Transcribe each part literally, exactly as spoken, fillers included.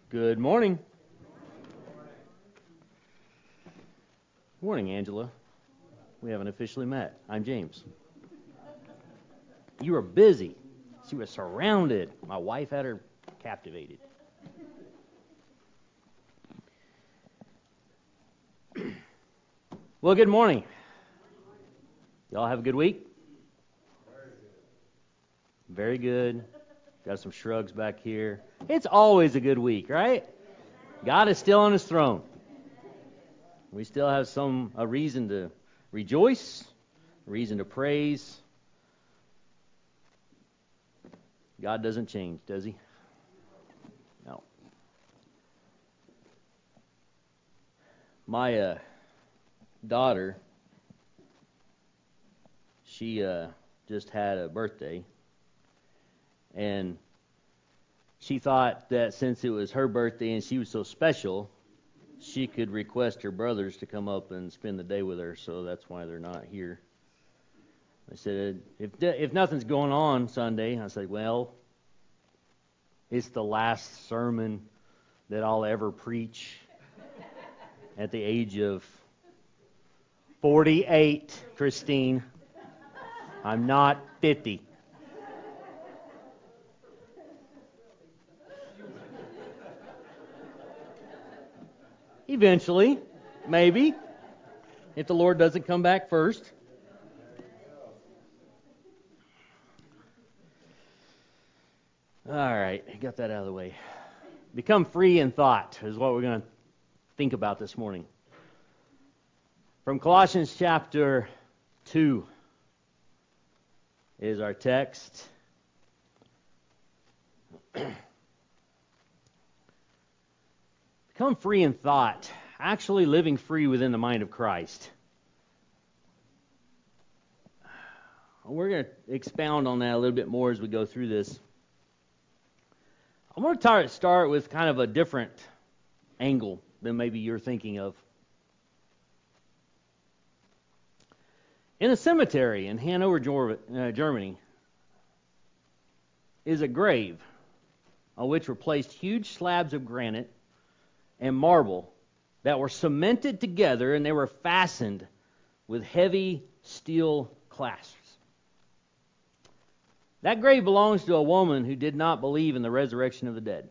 Good morning. Good morning, Angela. We haven't officially met. I'm James. You were busy. She was surrounded. My wife had her captivated. Well, good morning. Y'all have a good week? Very good. Got some shrugs back here. It's always a good week, right? God is still on his throne. We still have some a reason to rejoice, a reason to praise. God doesn't change, does he? No. My uh, daughter, she uh, just had a birthday, and she thought that since it was her birthday and she was so special, she could request her brothers to come up and spend the day with her, so that's why they're not here. I said, if if nothing's going on Sunday, I said, well, it's the last sermon that I'll ever preach at the age of forty-eight, Christine. I'm not fifty. Eventually, maybe, if the Lord doesn't come back first. All right, got that out of the way. Become free in thought is what we're going to think about this morning. From Colossians chapter two is our text. Become free in thought, actually living free within the mind of Christ. We're going to expound on that a little bit more as we go through this. I want to start with kind of a different angle than maybe you're thinking of. In a cemetery in Hanover, Germany, is a grave on which were placed huge slabs of granite and marble that were cemented together, and they were fastened with heavy steel clasps. That grave belongs to a woman who did not believe in the resurrection of the dead.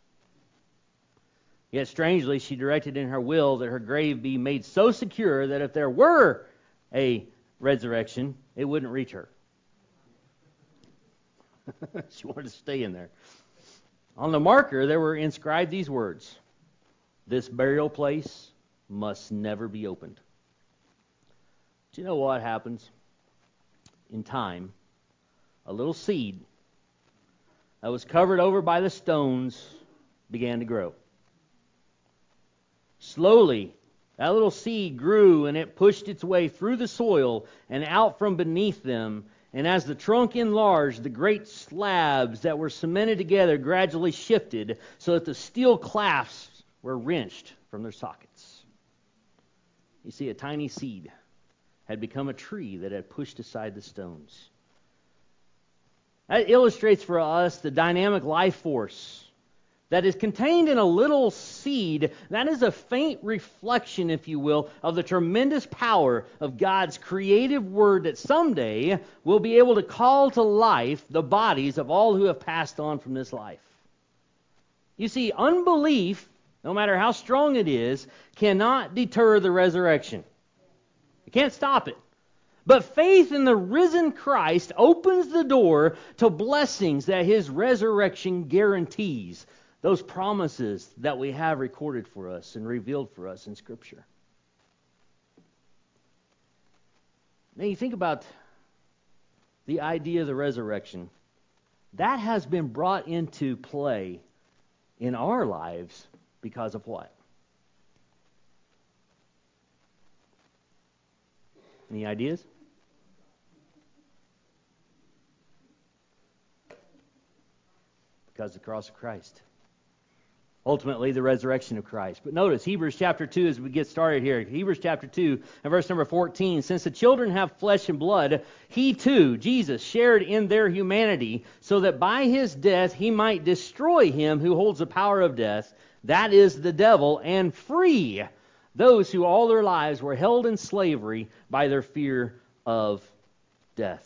Yet strangely, she directed in her will that her grave be made so secure that if there were a resurrection, it wouldn't reach her. She wanted to stay in there. On the marker, there were inscribed these words: "This burial place must never be opened." Do you know what happens? In time, a little seed that was covered over by the stones began to grow. Slowly, that little seed grew, and it pushed its way through the soil and out from beneath them. And as the trunk enlarged, the great slabs that were cemented together gradually shifted so that the steel clasps were wrenched from their sockets. You see, a tiny seed had become a tree that had pushed aside the stones. That illustrates for us the dynamic life force that is contained in a little seed. That is a faint reflection, if you will, of the tremendous power of God's creative word that someday will be able to call to life the bodies of all who have passed on from this life. You see, unbelief, no matter how strong it is, cannot deter the resurrection. It can't stop it. But faith in the risen Christ opens the door to blessings that his resurrection guarantees. Those promises that we have recorded for us and revealed for us in Scripture. Now you think about the idea of the resurrection. That has been brought into play in our lives because of what? Any ideas? Because of the cross of Christ. Ultimately, the resurrection of Christ. But notice, Hebrews chapter two, as we get started here, Hebrews chapter two and verse number fourteen, since the children have flesh and blood, he too, Jesus, shared in their humanity, so that by his death he might destroy him who holds the power of death, that is the devil, and free those who all their lives were held in slavery by their fear of death.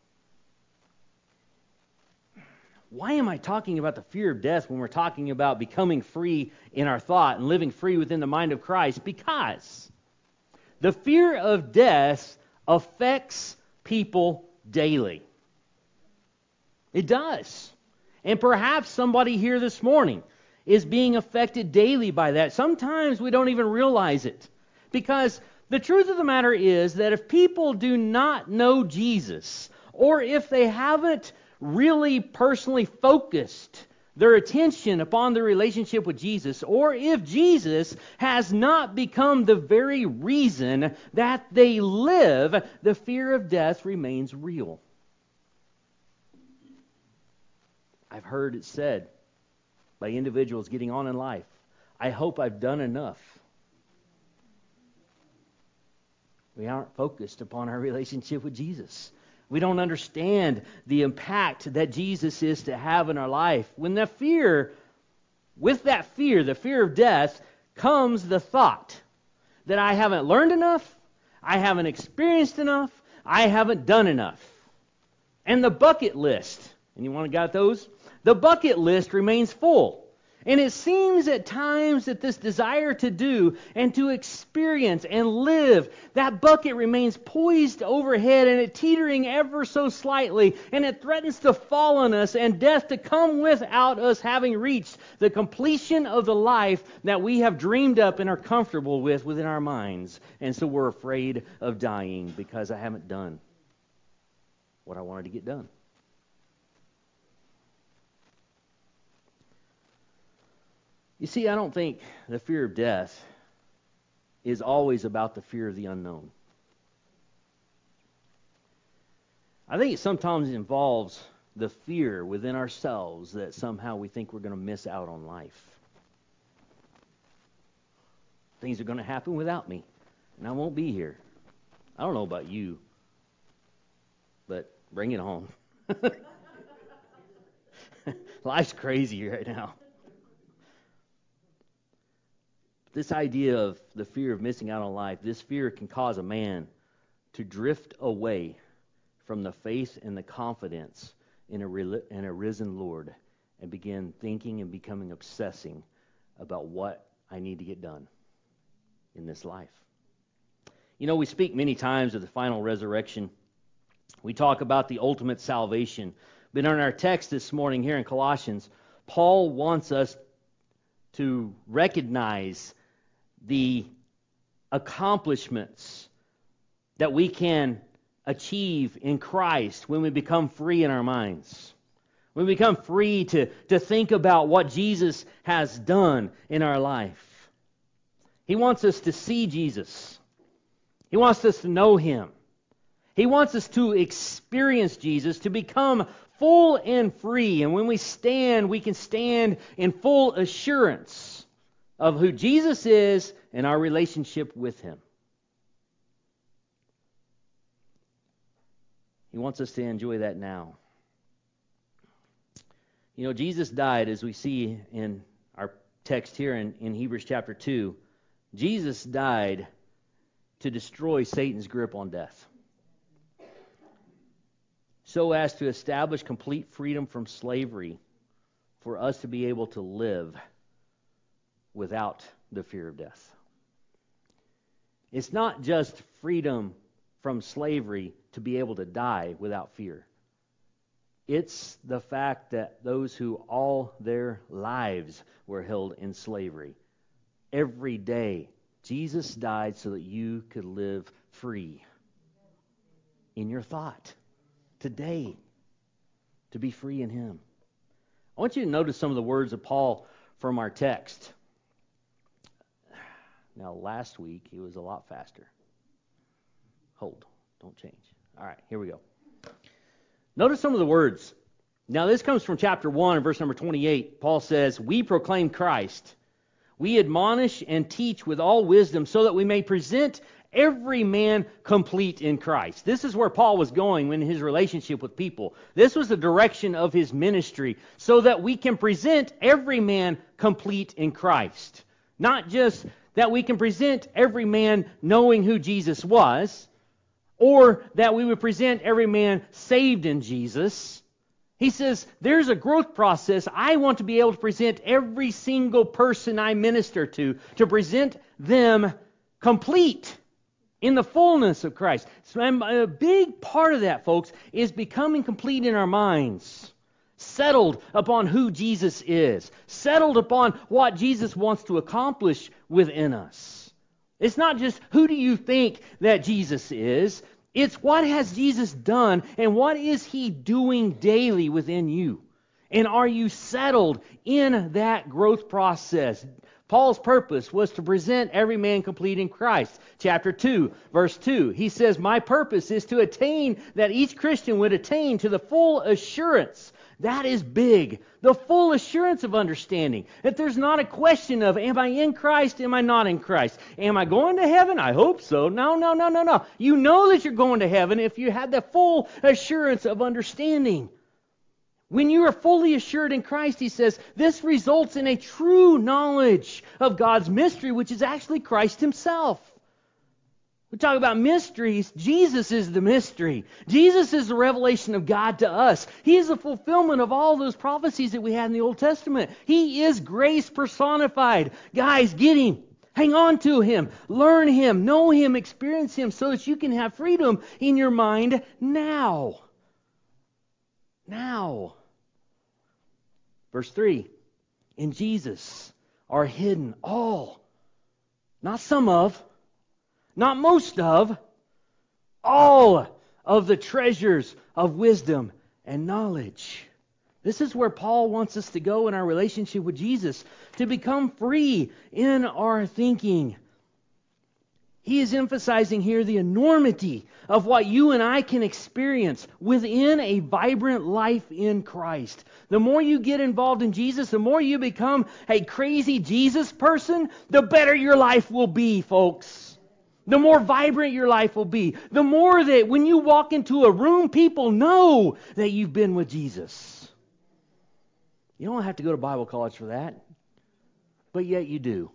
Why am I talking about the fear of death when we're talking about becoming free in our thought and living free within the mind of Christ? Because the fear of death affects people daily. It does. And perhaps somebody here this morning is being affected daily by that. Sometimes we don't even realize it. Because the truth of the matter is that if people do not know Jesus, or if they haven't really personally focused their attention upon their relationship with Jesus, or if Jesus has not become the very reason that they live, the fear of death remains real. I've heard it said by individuals getting on in life, I hope I've done enough. We aren't focused upon our relationship with Jesus. We don't understand the impact that Jesus is to have in our life. When the fear, with that fear, the fear of death, comes the thought that I haven't learned enough, I haven't experienced enough, I haven't done enough. And the bucket list, anyone got those? The bucket list remains full. And it seems at times that this desire to do and to experience and live, that bucket remains poised overhead and it teetering ever so slightly, and it threatens to fall on us and death to come without us having reached the completion of the life that we have dreamed up and are comfortable with within our minds. And so we're afraid of dying because I haven't done what I wanted to get done. You see, I don't think the fear of death is always about the fear of the unknown. I think it sometimes involves the fear within ourselves that somehow we think we're going to miss out on life. Things are going to happen without me, and I won't be here. I don't know about you, but bring it on. Life's crazy right now. This idea of the fear of missing out on life, this fear can cause a man to drift away from the faith and the confidence in a, in a risen Lord and begin thinking and becoming obsessing about what I need to get done in this life. You know, we speak many times of the final resurrection. We talk about the ultimate salvation. But in our text this morning here in Colossians, Paul wants us to recognize the accomplishments that we can achieve in Christ when we become free in our minds. When we become free to, to think about what Jesus has done in our life. He wants us to see Jesus. He wants us to know Him. He wants us to experience Jesus, to become full and free. And when we stand, we can stand in full assurance of who Jesus is and our relationship with Him. He wants us to enjoy that now. You know, Jesus died, as we see in our text here in, in Hebrews chapter two. Jesus died to destroy Satan's grip on death, so as to establish complete freedom from slavery for us to be able to live without the fear of death. It's not just freedom from slavery to be able to die without fear. It's the fact that those who all their lives were held in slavery, every day, Jesus died so that you could live free in your thought today, to be free in Him. I want you to notice some of the words of Paul from our text. Now, last week, he was a lot faster. Hold. Don't change. All right, here we go. Notice some of the words Now this comes from chapter one and verse number twenty-eight. Paul says, "We proclaim Christ. We admonish and teach with all wisdom so that we may present every man complete in Christ." This is where Paul was going in his relationship with people. This was the direction of his ministry, so that we can present every man complete in Christ. Not just that we can present every man knowing who Jesus was, or that we would present every man saved in Jesus. He says, there's a growth process. I want to be able to present every single person I minister to, to present them complete in the fullness of Christ. So a big part of that, folks, is becoming complete in our minds. Settled upon who Jesus is. Settled upon what Jesus wants to accomplish within us. It's not just who do you think that Jesus is. It's what has Jesus done and what is He doing daily within you. And are you settled in that growth process? Paul's purpose was to present every man complete in Christ. Chapter two, verse two, he says, "My purpose is to attain that each Christian would attain to the full assurance." That is big. The full assurance of understanding. That there's not a question of, am I in Christ? Am I not in Christ? Am I going to heaven? I hope so. No, no, no, no, no. You know that you're going to heaven if you have the full assurance of understanding. When you are fully assured in Christ, he says, this results in a true knowledge of God's mystery, which is actually Christ Himself. We talk about mysteries. Jesus is the mystery. Jesus is the revelation of God to us. He is the fulfillment of all those prophecies that we had in the Old Testament. He is grace personified. Guys, get Him. Hang on to Him. Learn Him. Know Him. Experience Him so that you can have freedom in your mind now. Now. Verse three. In Jesus are hidden all, not some of, not most of, all of the treasures of wisdom and knowledge. This is where Paul wants us to go in our relationship with Jesus, to become free in our thinking. He is emphasizing here the enormity of what you and I can experience within a vibrant life in Christ. The more you get involved in Jesus, the more you become a crazy Jesus person, the better your life will be, folks. The more vibrant your life will be. The more that when you walk into a room, people know that you've been with Jesus. You don't have to go to Bible college for that, but yet you do.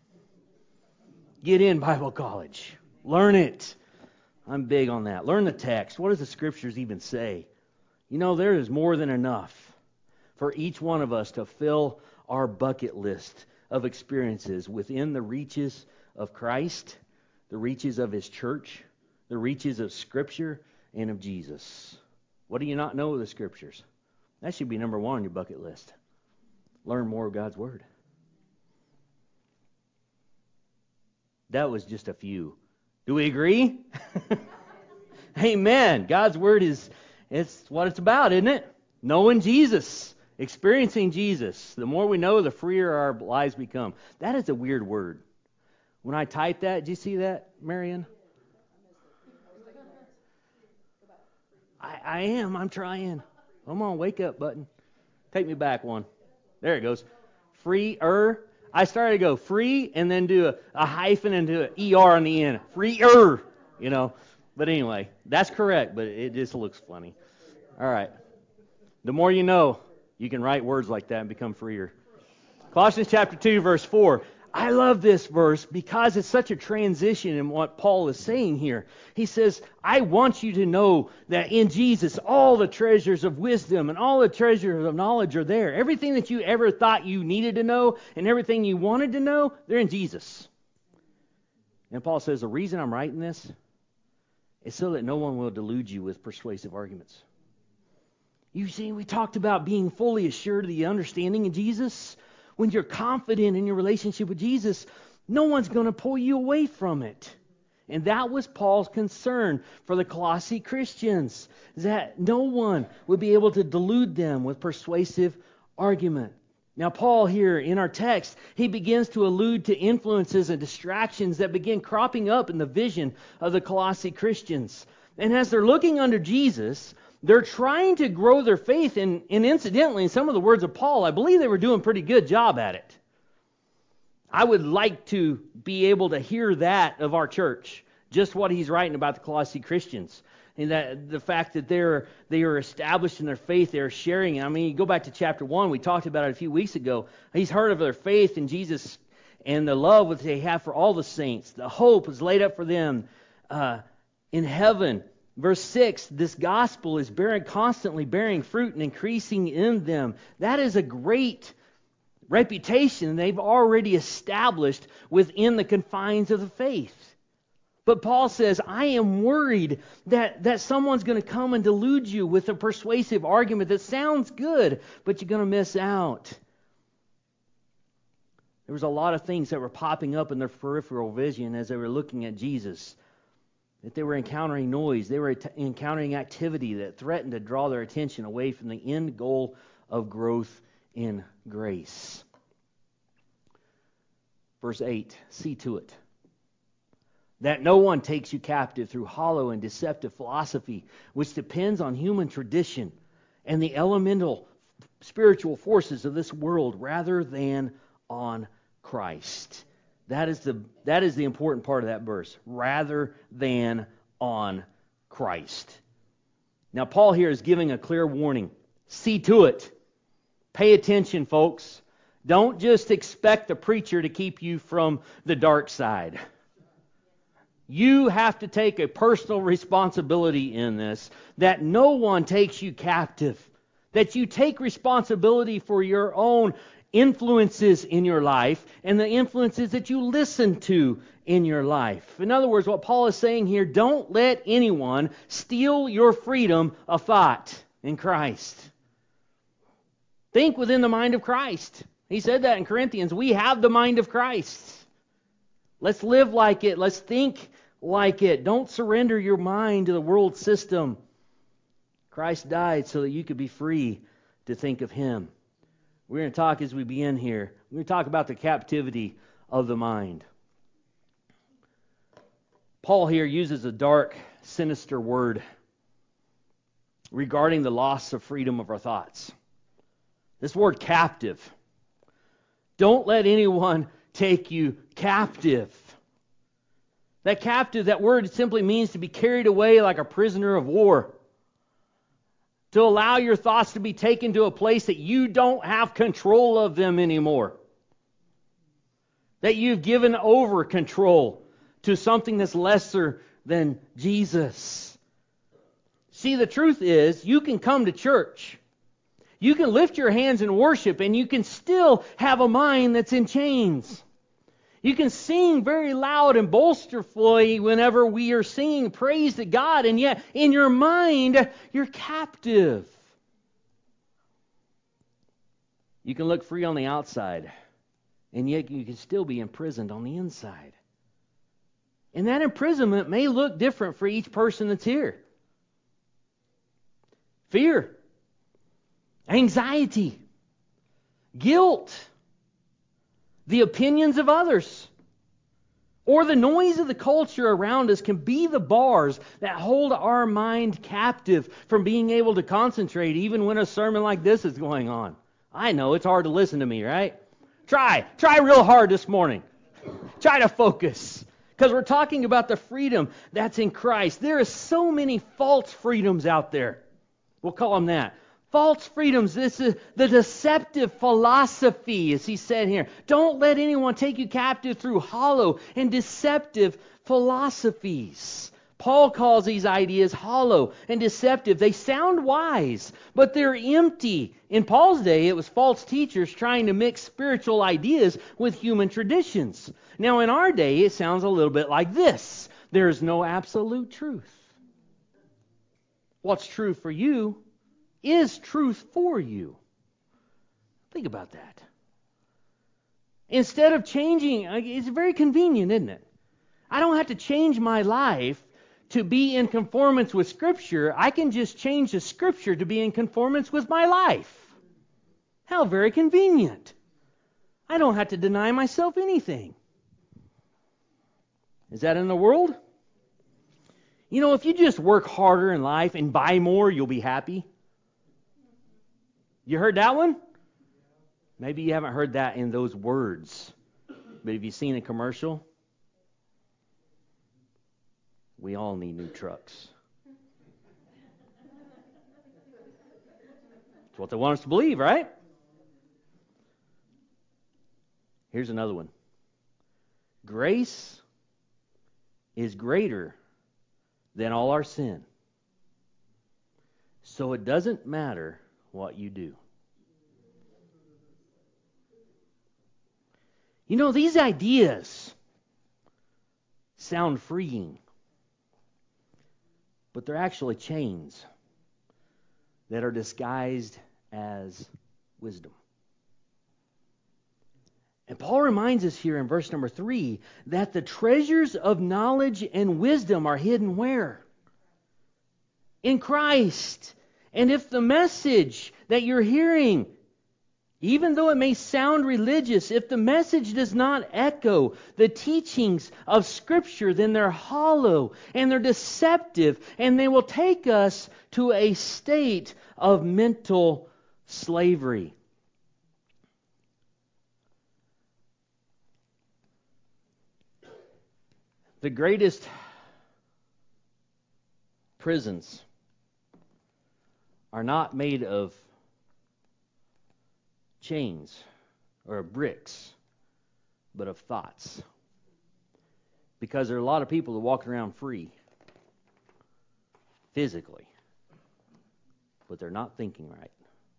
Get in Bible college. Learn it. I'm big on that. Learn the text. What does the Scriptures even say? You know, there is more than enough for each one of us to fill our bucket list of experiences within the reaches of Christ, the reaches of His church, the reaches of Scripture, and of Jesus. What do you not know of the Scriptures? That should be number one on your bucket list. Learn more of God's Word. That was just a few. Do we agree? Amen. God's Word is it's what it's about, isn't it? Knowing Jesus. Experiencing Jesus. The more we know, the freer our lives become. That is a weird word. When I typed that, did you see that, Marion? I, I am. I'm trying. Come on, wake up button. Take me back one. There it goes. Freer. I started to go free and then do a, a hyphen and do an E R on the end. Freer. You know. But anyway, that's correct, but it just looks funny. All right. The more you know, you can write words like that and become freer. Colossians chapter two, verse four. I love this verse because it's such a transition in what Paul is saying here. He says, I want you to know that in Jesus, all the treasures of wisdom and all the treasures of knowledge are there. Everything that you ever thought you needed to know and everything you wanted to know, they're in Jesus. And Paul says, the reason I'm writing this is so that no one will delude you with persuasive arguments. You see, we talked about being fully assured of the understanding of Jesus. When you're confident in your relationship with Jesus, no one's going to pull you away from it. And that was Paul's concern for the Colossae Christians, that no one would be able to delude them with persuasive argument. Now, Paul here in our text, he begins to allude to influences and distractions that begin cropping up in the vision of the Colossae Christians. And as they're looking under Jesus, they're trying to grow their faith. And, and incidentally, in some of the words of Paul, I believe they were doing a pretty good job at it. I would like to be able to hear that of our church, just what he's writing about the Colossae Christians. And that the fact that they're they are established in their faith, they're sharing it. I mean, you go back to chapter one, we talked about it a few weeks ago. He's heard of their faith in Jesus and the love that they have for all the saints. The hope is laid up for them uh, in heaven. Verse six, this gospel is bearing constantly bearing fruit and increasing in them. That is a great reputation they've already established within the confines of the faith. But Paul says, I am worried that, that someone's going to come and delude you with a persuasive argument that sounds good, but you're going to miss out. There was a lot of things that were popping up in their peripheral vision as they were looking at Jesus. That they were encountering noise, they were t- encountering activity that threatened to draw their attention away from the end goal of growth in grace. Verse eight, see to it that no one takes you captive through hollow and deceptive philosophy, which depends on human tradition and the elemental spiritual forces of this world rather than on Christ. That is the that is the important part of that verse. Rather than on Christ. Now Paul here is giving a clear warning. See to it. Pay attention, folks. Don't just expect the preacher to keep you from the dark side. You have to take a personal responsibility in this, that no one takes you captive, that you take responsibility for your own influences in your life and the influences that you listen to in your life. In other words, what Paul is saying here, don't let anyone steal your freedom of thought in Christ. Think within the mind of Christ. He said that in Corinthians. We have the mind of Christ. Let's live like it. Let's think like it. Don't surrender your mind to the world system. Christ died so that you could be free to think of Him. We're going to talk as we begin here. We're going to talk about the captivity of the mind. Paul here uses a dark, sinister word regarding the loss of freedom of our thoughts. This word captive. Don't let anyone take you captive. That captive, that word simply means to be carried away like a prisoner of war. To allow your thoughts to be taken to a place that you don't have control of them anymore. That you've given over control to something that's lesser than Jesus. See, the truth is, you can come to church. You can lift your hands in worship and you can still have a mind that's in chains. You can sing very loud and boastfully whenever we are singing praise to God, and yet in your mind, you're captive. You can look free on the outside, and yet you can still be imprisoned on the inside. And that imprisonment may look different for each person that's here. Fear, anxiety, guilt, the opinions of others, or the noise of the culture around us can be the bars that hold our mind captive from being able to concentrate even when a sermon like this is going on. I know it's hard to listen to me, right? Try. Try real hard this morning. Try to focus. Because we're talking about the freedom that's in Christ. There are so many false freedoms out there. We'll call them that. False freedoms, this is the deceptive philosophy, as he said here. Don't let anyone take you captive through hollow and deceptive philosophies. Paul calls these ideas hollow and deceptive. They sound wise, but they're empty. In Paul's day, it was false teachers trying to mix spiritual ideas with human traditions. Now, in our day, it sounds a little bit like this. There is no absolute truth. What's true for you is truth for you. Think about that. Instead of changing, it's very convenient, isn't it? I don't have to change my life to be in conformance with Scripture. I can just change the Scripture to be in conformance with my life. How very convenient. I don't have to deny myself anything. Is that in the world? You know, if you just work harder in life and buy more, you'll be happy. You heard that one? Maybe you haven't heard that in those words. But have you seen a commercial? We all need new trucks. That's what they want us to believe, right? Here's another one. Grace is greater than all our sin. So it doesn't matter what you do. You know, these ideas sound freeing, but they're actually chains that are disguised as wisdom. And Paul reminds us here in verse number three that the treasures of knowledge and wisdom are hidden where? In Christ. And if the message that you're hearing, even though it may sound religious, if the message does not echo the teachings of Scripture, then they're hollow and they're deceptive, and they will take us to a state of mental slavery. The greatest prisons are not made of chains or of bricks, but of thoughts. Because there are a lot of people that walk around free physically, but they're not thinking right.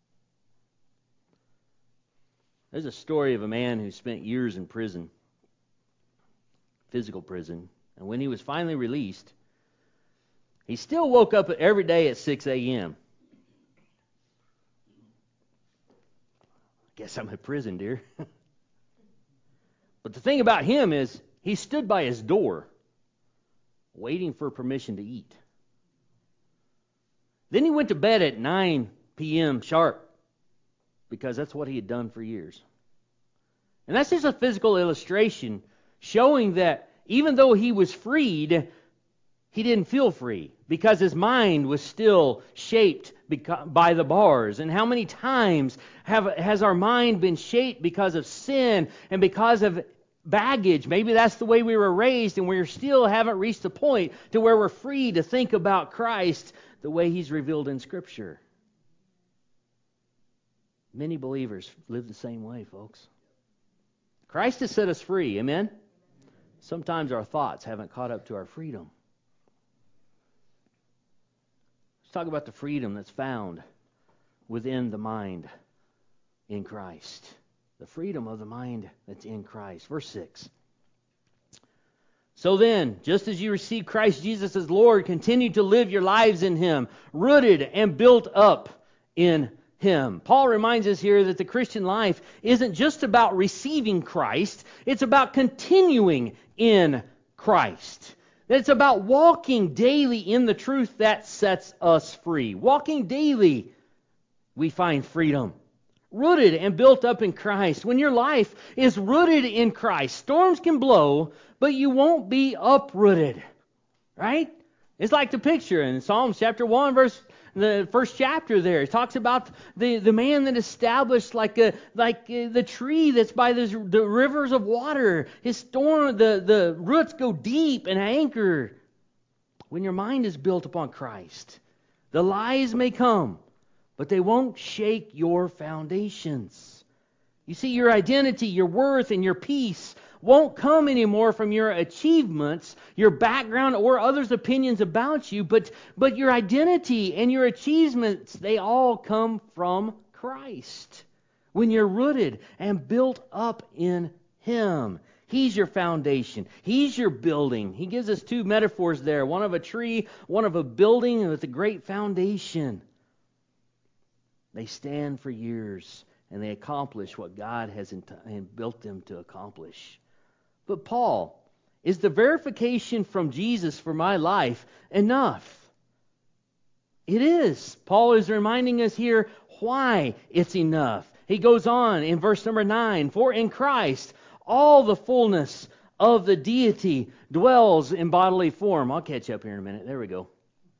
There's a story of a man who spent years in prison, physical prison, and when he was finally released, he still woke up every day at six a.m. Guess I'm in prison, dear. But the thing about him is he stood by his door waiting for permission to eat. Then he went to bed at nine p.m. sharp because that's what he had done for years. And that's just a physical illustration showing that even though he was freed, he didn't feel free because his mind was still shaped by the bars. And how many times have has our mind been shaped because of sin and because of baggage? Maybe that's the way we were raised, and we still haven't reached the point to where we're free to think about Christ the way He's revealed in Scripture. Many believers live the same way, folks. Christ has set us free, amen? Sometimes our thoughts haven't caught up to our freedom. Let's talk about the freedom that's found within the mind in Christ. The freedom of the mind that's in Christ. Verse six. So then, just as you receive Christ Jesus as Lord, continue to live your lives in Him, rooted and built up in Him. Paul reminds us here that the Christian life isn't just about receiving Christ, it's about continuing in Christ. It's about walking daily in the truth that sets us free. Walking daily, we find freedom. Rooted and built up in Christ. When your life is rooted in Christ, storms can blow, but you won't be uprooted. Right? It's like the picture in Psalms chapter one, verse the first chapter there. It talks about the, the man that established like a like a, the tree that's by the, the rivers of water. His storm, the, the roots go deep and anchor. When your mind is built upon Christ, the lies may come, but they won't shake your foundations. You see, your identity, your worth, and your peace won't come anymore from your achievements, your background, or others' opinions about you, but, but your identity and your achievements, they all come from Christ. When you're rooted and built up in Him. He's your foundation. He's your building. He gives us two metaphors there. One of a tree, one of a building with a great foundation. They stand for years and they accomplish what God has built them to accomplish. But Paul, is the verification from Jesus for my life enough? It is. Paul is reminding us here why it's enough. He goes on in verse number nine, for in Christ all the fullness of the deity dwells in bodily form. I'll catch up here in a minute. There we go.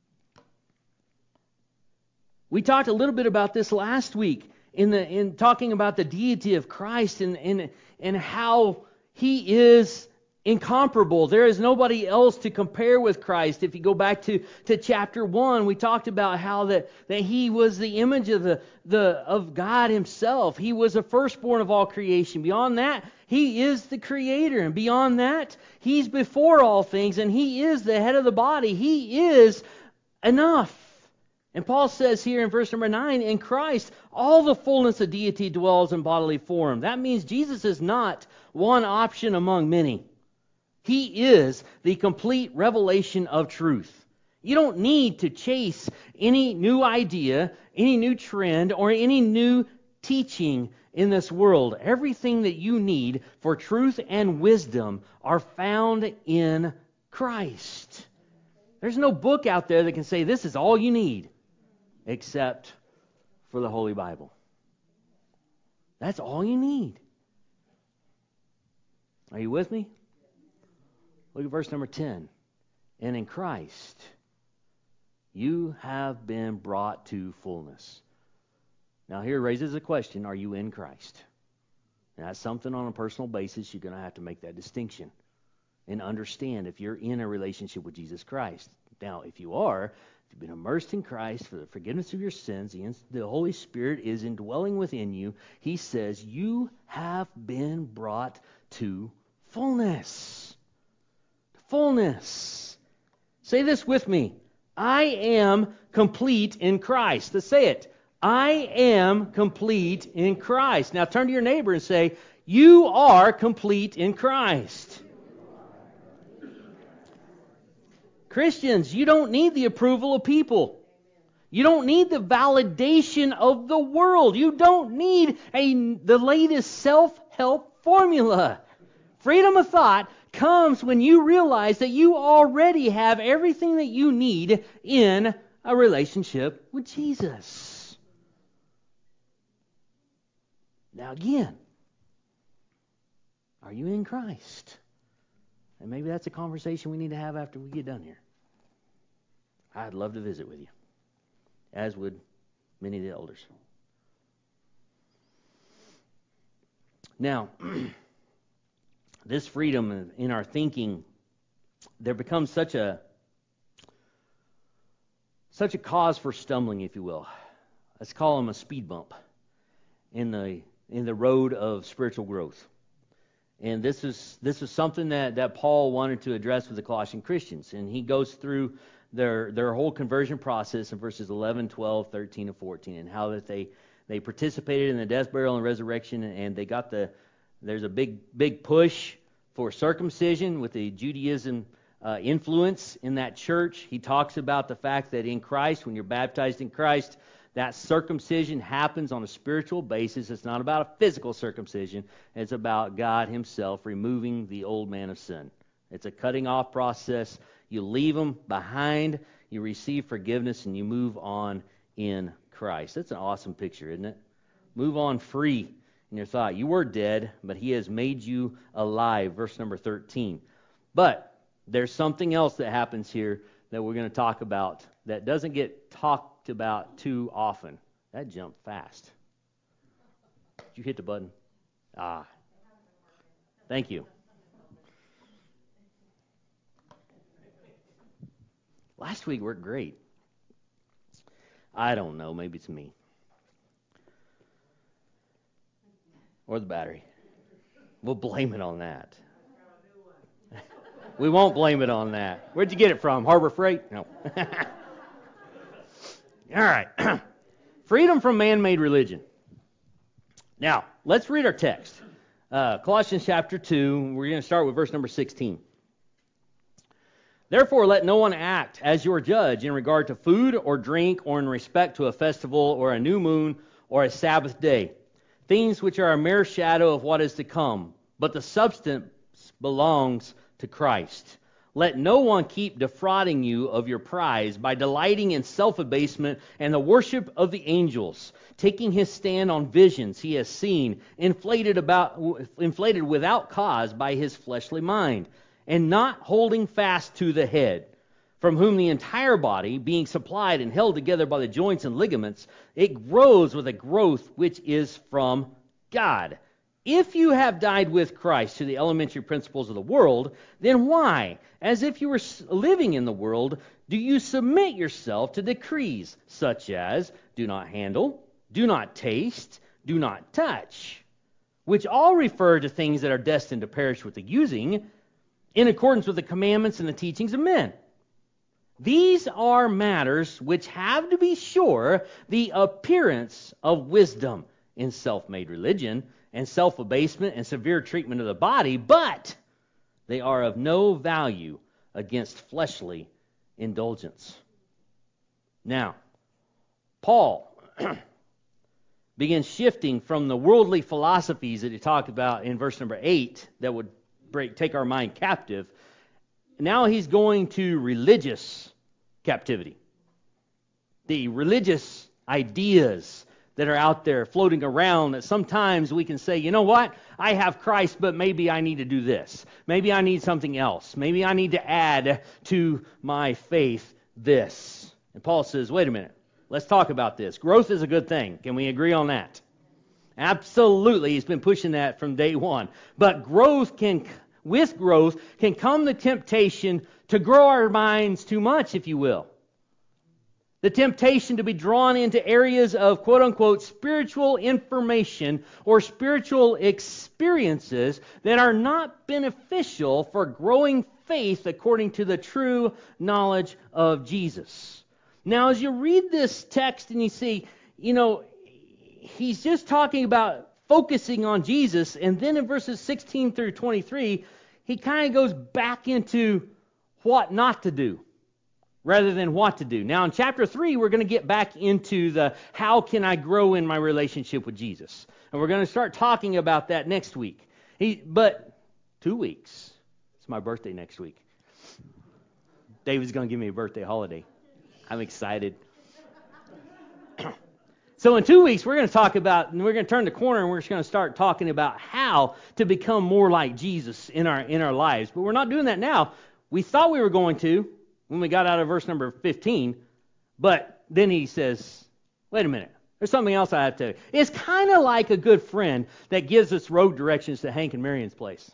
We talked a little bit about this last week in the in talking about the deity of Christ and and, and how He is incomparable. There is nobody else to compare with Christ. If you go back to, to chapter one, we talked about how that, that He was the image of the, the of God Himself. He was the firstborn of all creation. Beyond that, He is the Creator. And beyond that, He's before all things, and He is the head of the body. He is enough. And Paul says here in verse number nine, in Christ, all the fullness of deity dwells in bodily form. That means Jesus is not one option among many. He is the complete revelation of truth. You don't need to chase any new idea, any new trend, or any new teaching in this world. Everything that you need for truth and wisdom are found in Christ. There's no book out there that can say this is all you need, except for the Holy Bible. That's all you need. Are you with me? Look at verse number ten. And in Christ, you have been brought to fullness. Now here raises a question, are you in Christ? And that's something on a personal basis, you're going to have to make that distinction and understand if you're in a relationship with Jesus Christ. Now, if you are, if you've been immersed in Christ for the forgiveness of your sins, the, the Holy Spirit is indwelling within you, He says you have been brought to fullness. Fullness. Say this with me. I am complete in Christ. Let's say it. I am complete in Christ. Now turn to your neighbor and say, you are complete in Christ. Christians, you don't need the approval of people. You don't need the validation of the world. You don't need a, the latest self-help formula. Freedom of thought comes when you realize that you already have everything that you need in a relationship with Jesus. Now again, are you in Christ? And maybe that's a conversation we need to have after we get done here. I'd love to visit with you, as would many of the elders. Now, this freedom in our thinking, there becomes such a such a cause for stumbling, if you will. Let's call them a speed bump in the in the road of spiritual growth. And this is this is something that, that Paul wanted to address with the Colossian Christians. And he goes through their their whole conversion process in verses eleven, twelve, thirteen, and fourteen, and how that they, they participated in the death, burial, and resurrection, and they got the there's a big big push for circumcision with the Judaism uh, influence in that church. He talks about the fact that in Christ, when you're baptized in Christ, that circumcision happens on a spiritual basis. It's not about a physical circumcision. It's about God Himself removing the old man of sin. It's a cutting off process. You leave them behind, you receive forgiveness, and you move on in Christ. That's an awesome picture, isn't it? Move on free in your thought. You were dead, but He has made you alive. Verse number thirteen. But there's something else that happens here that we're going to talk about that doesn't get talked about too often. That jumped fast. Did you hit the button? Ah. Thank you. Last week worked great. I don't know. Maybe it's me. Or the battery. We'll blame it on that. We won't blame it on that. Where'd you get it from? Harbor Freight? No. All right. Freedom from man-made religion. Now, let's read our text. Uh, Colossians chapter two. We're going to start with verse number sixteen. Therefore, let no one act as your judge in regard to food or drink or in respect to a festival or a new moon or a Sabbath day, things which are a mere shadow of what is to come, but the substance belongs to Christ. Let no one keep defrauding you of your prize by delighting in self-abasement and the worship of the angels, taking his stand on visions he has seen, inflated about inflated without cause by his fleshly mind, and not holding fast to the head, from whom the entire body, being supplied and held together by the joints and ligaments, it grows with a growth which is from God. If you have died with Christ to the elementary principles of the world, then why, as if you were living in the world, do you submit yourself to decrees such as do not handle, do not taste, do not touch, which all refer to things that are destined to perish with the using, in accordance with the commandments and the teachings of men? These are matters which have, to be sure, the appearance of wisdom in self-made religion and self-abasement and severe treatment of the body, but they are of no value against fleshly indulgence. Now, Paul begins shifting from the worldly philosophies that he talked about in verse number eight that would break, take our mind captive. Now he's going to religious captivity. The religious ideas that are out there floating around that sometimes we can say, you know what, I have Christ, but maybe I need to do this. Maybe I need something else. Maybe I need to add to my faith this. And Paul says, wait a minute, let's talk about this. Growth is a good thing. Can we agree on that? Absolutely. He's been pushing that from day one. But growth can, with growth, can come the temptation to grow our minds too much, if you will. The temptation to be drawn into areas of quote-unquote spiritual information or spiritual experiences that are not beneficial for growing faith according to the true knowledge of Jesus. Now, as you read this text and you see, you know, he's just talking about focusing on Jesus, and then in verses sixteen through twenty-three, he kind of goes back into what not to do rather than what to do. Now, in chapter three, we're going to get back into the how can I grow in my relationship with Jesus. And we're going to start talking about that next week. He, but two weeks. It's my birthday next week. David's going to give me a birthday holiday. I'm excited. So in two weeks, we're going to talk about, and we're going to turn the corner, and we're just going to start talking about how to become more like Jesus in our in our lives. But we're not doing that now. We thought we were going to when we got out of verse number fifteen, but then he says, wait a minute, there's something else I have to tell you. It's kind of like a good friend that gives us road directions to Hank and Marion's place.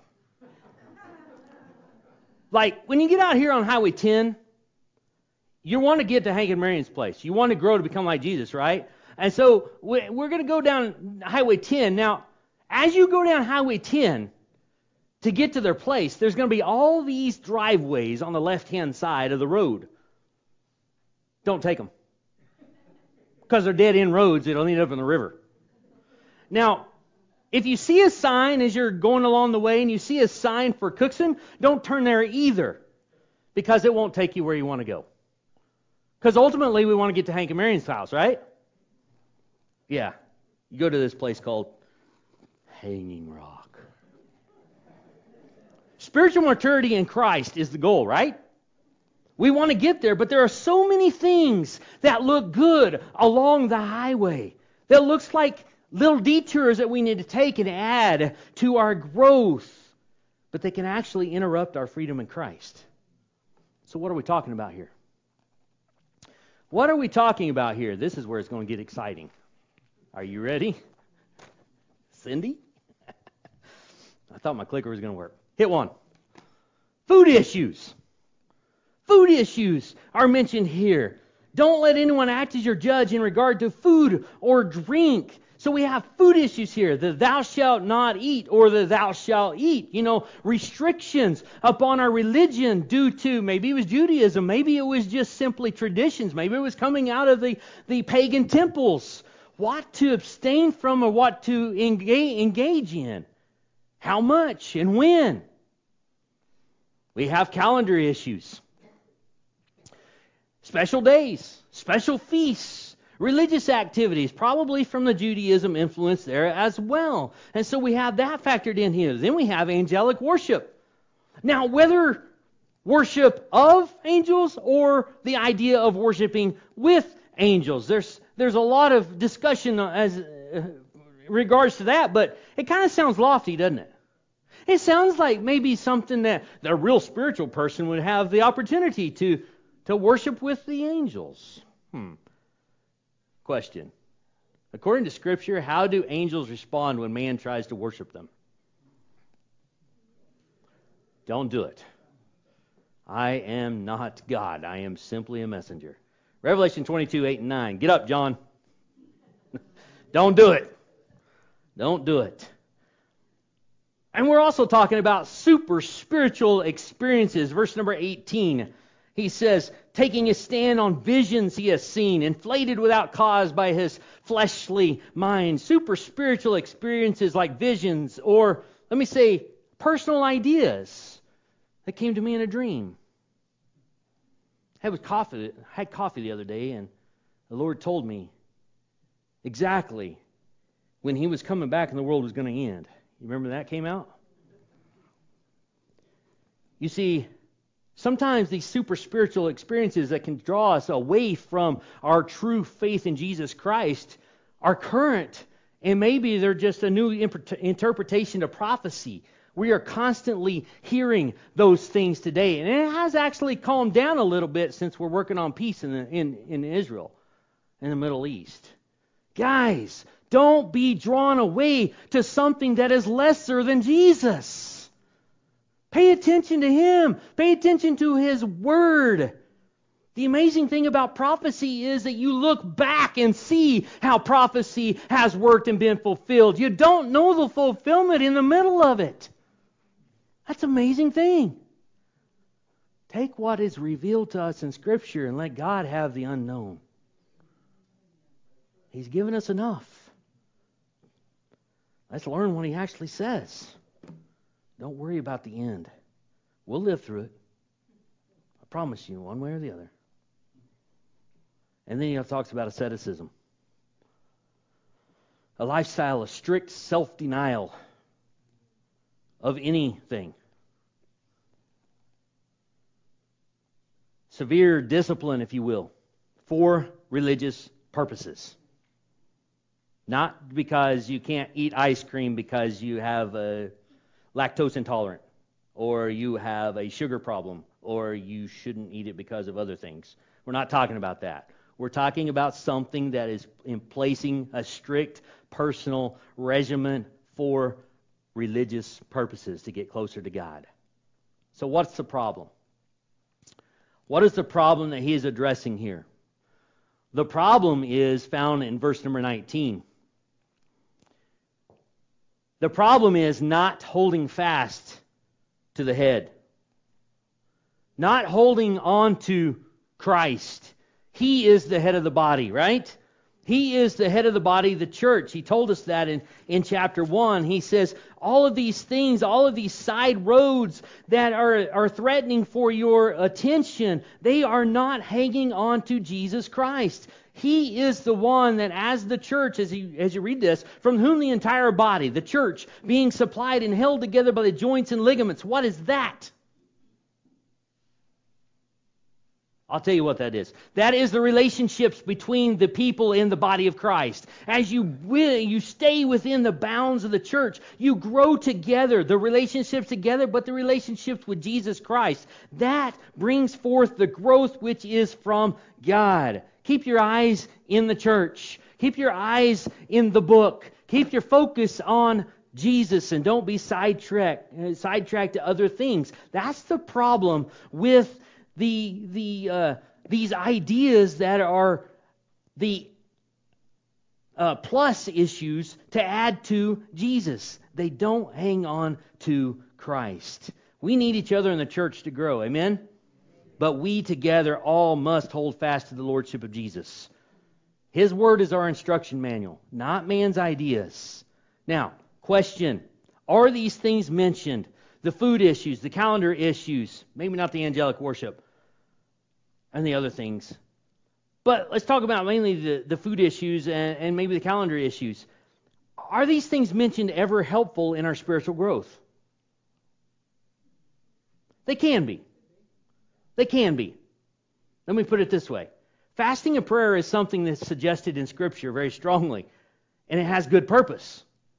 Like, when you get out here on Highway ten, you want to get to Hank and Marion's place. You want to grow to become like Jesus, right? And so we're going to go down Highway ten. Now, as you go down Highway ten to get to their place, there's going to be all these driveways on the left-hand side of the road. Don't take them, because they're dead-end roads that'll end up in the river. Now, if you see a sign as you're going along the way and you see a sign for Cookson, don't turn there either, because it won't take you where you want to go. Because ultimately we want to get to Hank and Marion's house, right? Yeah. You go to this place called Hanging Rock. Spiritual maturity in Christ is the goal, right? We want to get there, but there are so many things that look good along the highway that looks like little detours that we need to take and add to our growth, but they can actually interrupt our freedom in Christ. So what are we talking about here? What are we talking about here? This is where it's going to get exciting. Are you ready? Cindy? I thought my clicker was going to work. Hit one. Food issues. Food issues are mentioned here. Don't let anyone act as your judge in regard to food or drink. So we have food issues here. The thou shalt not eat or the thou shalt eat. You know, restrictions upon our religion due to, maybe it was Judaism, maybe it was just simply traditions, maybe it was coming out of the, the pagan temples. What to abstain from or what to engage, engage in. How much and when. We have calendar issues. Special days, special feasts, religious activities, probably from the Judaism influence there as well. And so we have that factored in here. Then we have angelic worship. Now, whether worship of angels or the idea of worshiping with angels? There's there's a lot of discussion as uh, regards to that, but it kind of sounds lofty, doesn't it? It sounds like maybe something that the real spiritual person would have the opportunity to, to worship with the angels. Hmm. Question. According to Scripture, how do angels respond when man tries to worship them? Don't do it. I am not God. I am simply a messenger. Revelation twenty-two, eight and nine. Get up, John. Don't do it. Don't do it. And we're also talking about super spiritual experiences. Verse number eighteen, he says, taking his stand on visions he has seen, inflated without cause by his fleshly mind. Super spiritual experiences like visions, or let me say, personal ideas that came to me in a dream. I had coffee, had coffee the other day, and the Lord told me exactly when he was coming back and the world was going to end. You remember that came out? You see, sometimes these super spiritual experiences that can draw us away from our true faith in Jesus Christ are current, and maybe they're just a new interpretation of prophecy. We are constantly hearing those things today, and it has actually calmed down a little bit since we're working on peace in, the, in, in Israel, in the Middle East. Guys, don't be drawn away to something that is lesser than Jesus. Pay attention to Him. Pay attention to His Word. The amazing thing about prophecy is that you look back and see how prophecy has worked and been fulfilled. You don't know the fulfillment in the middle of it. That's an amazing thing. Take what is revealed to us in Scripture and let God have the unknown. He's given us enough. Let's learn what He actually says. Don't worry about the end. We'll live through it. I promise you, one way or the other. And then he talks about asceticism. A lifestyle of strict self-denial of anything. Severe discipline, if you will, for religious purposes. Not because you can't eat ice cream because you have a lactose intolerant, or you have a sugar problem, or you shouldn't eat it because of other things. We're not talking about that. We're talking about something that is in placing a strict personal regimen for religious purposes to get closer to God. So what's the problem? What is the problem that he is addressing here? The problem is found in verse number nineteen. The problem is not holding fast to the head. Not holding on to Christ. He is the head of the body, right? He is the head of the body, the church. He told us that in, in chapter one. He says, all of these things, all of these side roads that are, are threatening for your attention, they are not hanging on to Jesus Christ. He is the one that as the church, as you, as you read this, from whom the entire body, the church, being supplied and held together by the joints and ligaments. What is that? I'll tell you what that is. That is the relationships between the people in the body of Christ. As you will, you stay within the bounds of the church, you grow together, the relationships together, but the relationships with Jesus Christ. That brings forth the growth which is from God. Keep your eyes in the church. Keep your eyes in the book. Keep your focus on Jesus and don't be sidetracked, sidetracked to other things. That's the problem with the the uh, these ideas that are the uh, plus issues to add to Jesus. They don't hang on to Christ. We need each other in the church to grow. Amen? But we together all must hold fast to the Lordship of Jesus. His Word is our instruction manual, not man's ideas. Now, question. Are these things mentioned? The food issues, the calendar issues, maybe not the angelic worship, and the other things. But let's talk about mainly the, the food issues and, and maybe the calendar issues. Are these things mentioned ever helpful in our spiritual growth? They can be. They can be. Let me put it this way. Fasting and prayer is something that's suggested in Scripture very strongly, and it has good purpose.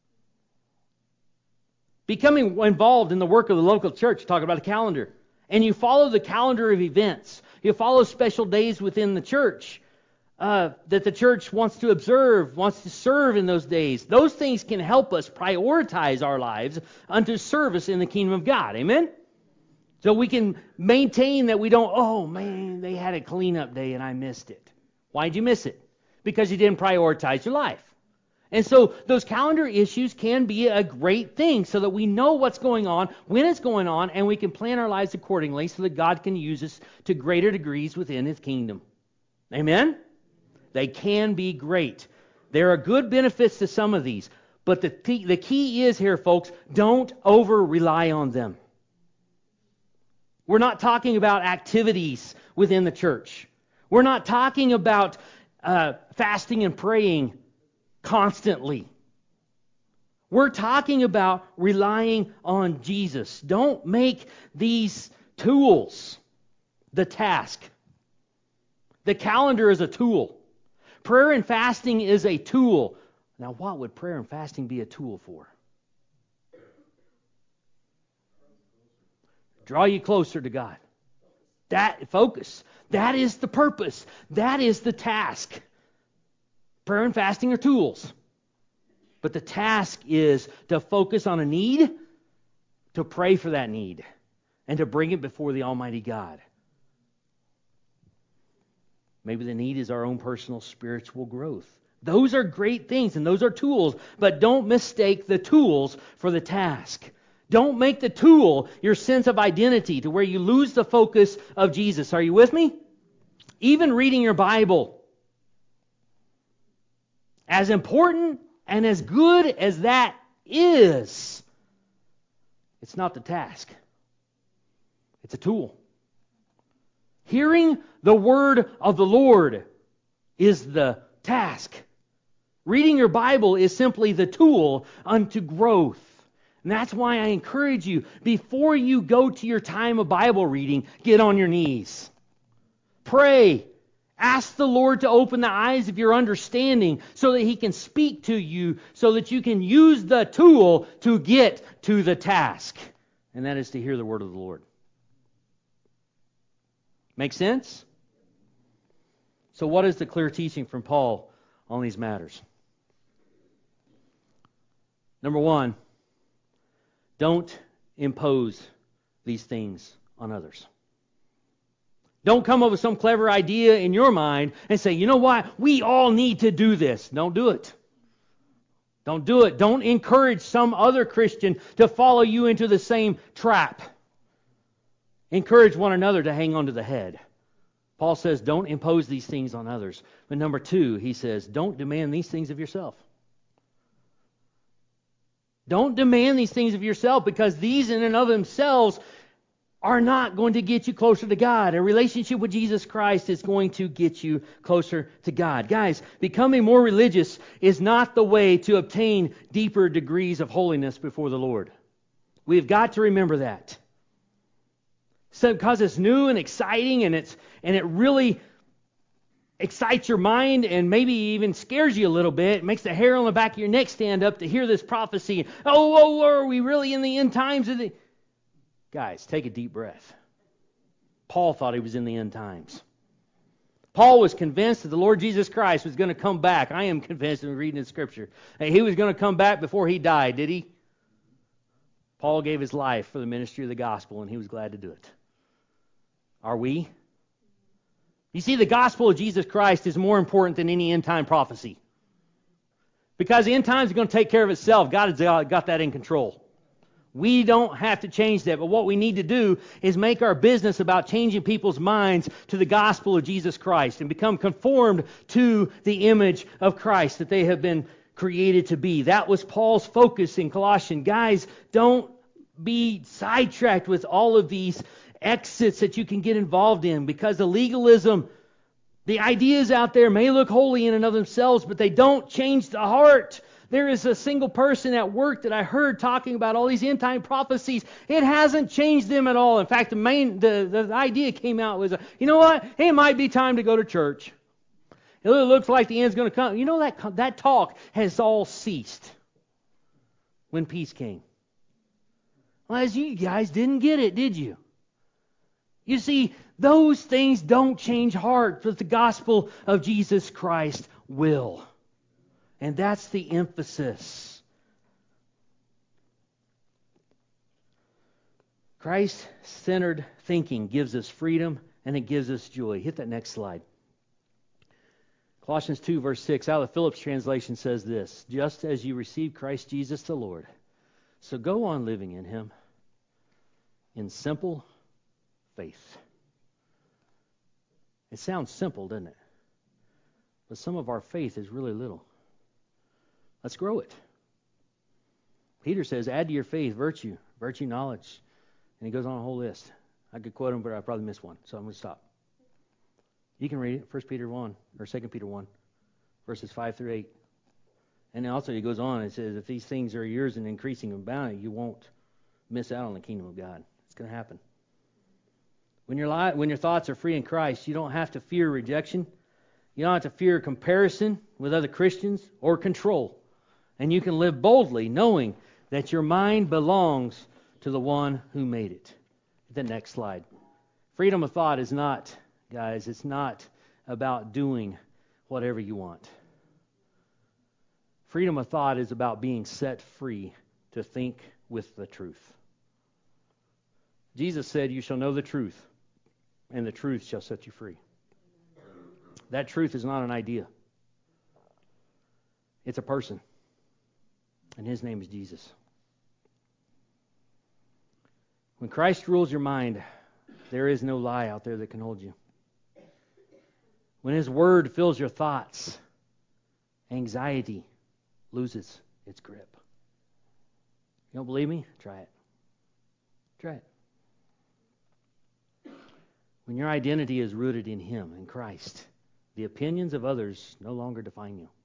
Becoming involved in the work of the local church, talk about a calendar, and you follow the calendar of events. You follow special days within the church uh, that the church wants to observe, wants to serve in those days. Those things can help us prioritize our lives unto service in the kingdom of God. Amen? So we can maintain that we don't, oh man, they had a cleanup day and I missed it. Why'd you miss it? Because you didn't prioritize your life. And so those calendar issues can be a great thing so that we know what's going on, when it's going on, and we can plan our lives accordingly so that God can use us to greater degrees within His kingdom. Amen? They can be great. There are good benefits to some of these. But the, th- the key is here, folks, don't over-rely on them. We're not talking about activities within the church. We're not talking about uh, fasting and praying constantly. We're talking about relying on Jesus. Don't make these tools the task. The calendar is a tool. Prayer and fasting is a tool. Now, what would prayer and fasting be a tool for? Draw you closer to God. That focus. That is the purpose. That is the task. Prayer and fasting are tools. But the task is to focus on a need, to pray for that need, and to bring it before the Almighty God. Maybe the need is our own personal spiritual growth. Those are great things, and those are tools, but don't mistake the tools for the task. Don't make the tool your sense of identity to where you lose the focus of Jesus. Are you with me? Even reading your Bible, as important and as good as that is, it's not the task. It's a tool. Hearing the word of the Lord is the task. Reading your Bible is simply the tool unto growth. And that's why I encourage you, before you go to your time of Bible reading, get on your knees. Pray. Ask the Lord to open the eyes of your understanding so that He can speak to you, so that you can use the tool to get to the task. And that is to hear the word of the Lord. Make sense? So what is the clear teaching from Paul on these matters? Number one, don't impose these things on others. Don't come up with some clever idea in your mind and say, you know what, we all need to do this. Don't do it. Don't do it. Don't encourage some other Christian to follow you into the same trap. Encourage one another to hang on to the head. Paul says, don't impose these things on others. But number two, he says, don't demand these things of yourself. Don't demand these things of yourself, because these in and of themselves are not going to get you closer to God. A relationship with Jesus Christ is going to get you closer to God. Guys, becoming more religious is not the way to obtain deeper degrees of holiness before the Lord. We've got to remember that. So, because it's new and exciting, and it's and it really excites your mind and maybe even scares you a little bit. It makes the hair on the back of your neck stand up to hear this prophecy. Oh, oh, are we really in the end times? Of the... Guys, take a deep breath. Paul thought he was in the end times. Paul was convinced that the Lord Jesus Christ was going to come back. I am convinced, in reading the Scripture, that He was going to come back before He died. Did He? Paul gave his life for the ministry of the gospel, and he was glad to do it. Are we? You see, the gospel of Jesus Christ is more important than any end-time prophecy. Because the end times are going to take care of itself. God has got that in control. We don't have to change that. But what we need to do is make our business about changing people's minds to the gospel of Jesus Christ and become conformed to the image of Christ that they have been created to be. That was Paul's focus in Colossians. Guys, don't be sidetracked with all of these exits that you can get involved in, because the legalism, the ideas out there may look holy in and of themselves, but they don't change the heart. there is a single person at work that I heard talking about all these end time prophecies. It hasn't changed them at all. In fact, the main the, the idea came out was, uh, you know what? Hey, it might be time to go to church. It looks like the end's going to come. You know, that that talk has all ceased when peace came. Well, as you guys didn't get it, did you? You see, those things don't change hearts, but the gospel of Jesus Christ will. And that's the emphasis. Christ-centered thinking gives us freedom and it gives us joy. Hit that next slide. Colossians two, verse six, out of the Phillips translation says this: just as you received Christ Jesus the Lord, so go on living in Him in simple faith. It sounds simple, doesn't it? But some of our faith is really little. Let's grow it. Peter says, add to your faith virtue, virtue knowledge. And he goes on a whole list. I could quote him, but I probably missed one, so I'm going to stop. You can read it, First Peter one, or Second Peter one, verses five through eight. And then also he goes on and says, if these things are yours and increasing in bounty, you won't miss out on the kingdom of God. It's going to happen. When your li- when your thoughts are free in Christ, you don't have to fear rejection. You don't have to fear comparison with other Christians or control. And you can live boldly knowing that your mind belongs to the one who made it. The next slide. Freedom of thought is not, guys, it's not about doing whatever you want. Freedom of thought is about being set free to think with the truth. Jesus said, you shall know the truth, and the truth shall set you free. That truth is not an idea. It's a person. And His name is Jesus. When Christ rules your mind, there is no lie out there that can hold you. When His Word fills your thoughts, anxiety loses its grip. You don't believe me? Try it. Try it. When your identity is rooted in Him, in Christ, the opinions of others no longer define you.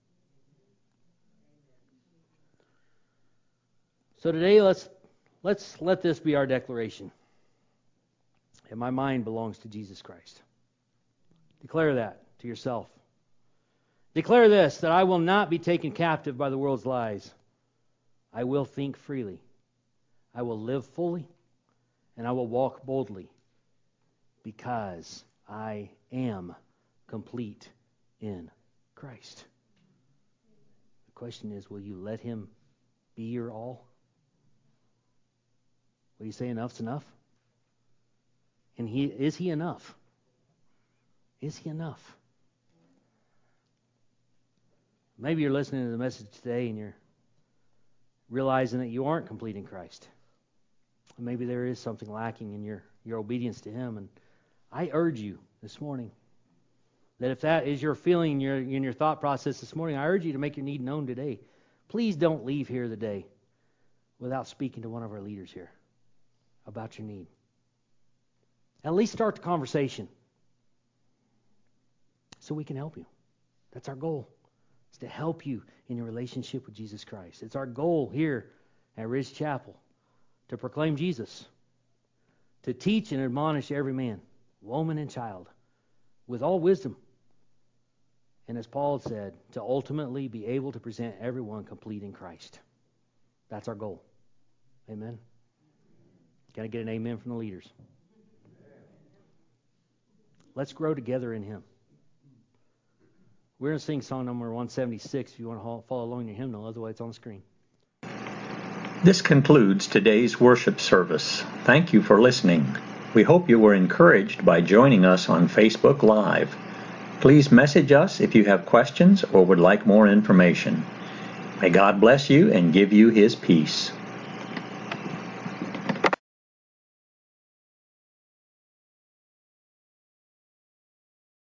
So today, let's let's let this be our declaration. And my mind belongs to Jesus Christ. Declare that to yourself. Declare this, that I will not be taken captive by the world's lies. I will think freely. I will live fully. And I will walk boldly. Because I am complete in Christ. The question is, will you let Him be your all? Will you say enough's enough? And he is He enough? Is He enough? Maybe you're listening to the message today and you're realizing that you aren't complete in Christ. Maybe there is something lacking in your, your obedience to Him. And I urge you this morning that if that is your feeling in your, in your thought process this morning, I urge you to make your need known today. Please don't leave here today without speaking to one of our leaders here about your need. At least start the conversation so we can help you. That's our goal, is to help you in your relationship with Jesus Christ. It's our goal here at Ridge Chapel to proclaim Jesus, to teach and admonish every man, woman, and child with all wisdom. And as Paul said, to ultimately be able to present everyone complete in Christ. That's our goal. Amen. Got to get an amen from the leaders. Let's grow together in Him. We're going to sing song number one seventy-six if you want to follow along in your hymnal. Otherwise, it's on the screen. This concludes today's worship service. Thank you for listening. We hope you were encouraged by joining us on Facebook Live. Please message us if you have questions or would like more information. May God bless you and give you His peace.